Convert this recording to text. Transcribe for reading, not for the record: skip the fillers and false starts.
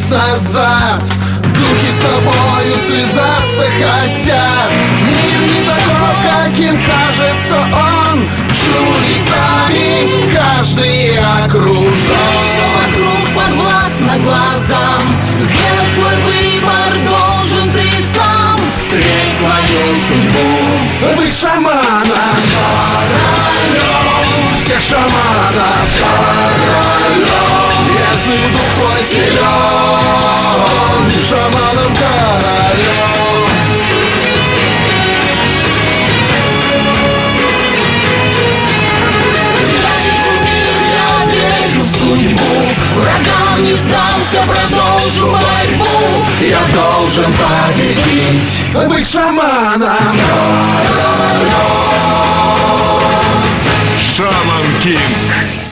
назад. Духи с тобою связаться хотят. Мир не таков, каким кажется он. Чудесами каждый окружен. Что вокруг подвластно глазам. Сделать свой выбор должен ты сам. Встреть свою судьбу, быть шаманом, королем. Всех шаманов, королем. Если дух твой силен, шаманом, королем. Я вижу мир, я верю в судьбу. Врагам не сдамся, продолжу борьбу. Я должен победить, быть шаманом, королем. Шаман Кинг.